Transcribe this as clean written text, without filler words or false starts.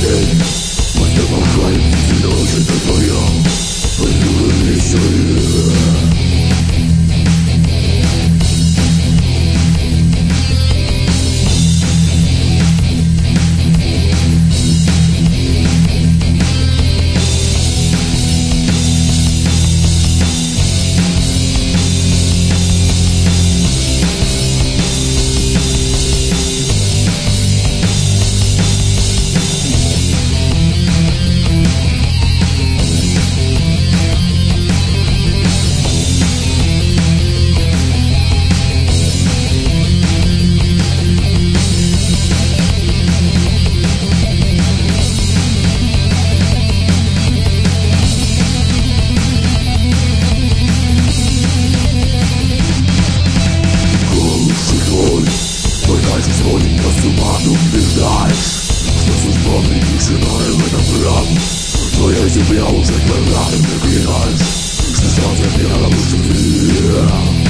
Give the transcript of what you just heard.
день мы с тобой хвалим, но уже ты твоя Пойду веселее. Звонит по сумману, убеждаешь, что судьба придушена в этот брак. Твоя земля уже твоя, ты клинаешь, что сам за меня лучше ты.